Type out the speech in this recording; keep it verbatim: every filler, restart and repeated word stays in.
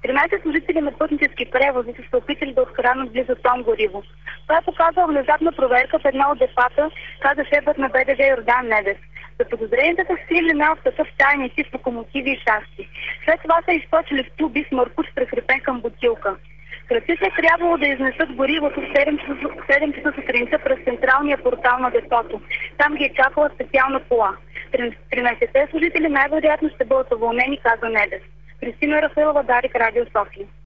тринайсет служители на пътнически превози са се опитали да откраднат близо тон гориво. Това е показала внезапна проверка в една от депата, каза шефът на Б Д Ж Йордан Недев. Заподозрените са скрили една от такъв тайни тип локомотиви и части. След това са източили в туби с маркуч, прикрепен към бутилка. Кръците е трябвало да изнесат горивото в седем часа сутринта през централния портал на депото. Там ги е чакала специална кола. тринайсетте служители най-вероятно ще бъдат уволнени, каза Недев. Кристина Рафаилова, Дарик, Радио София.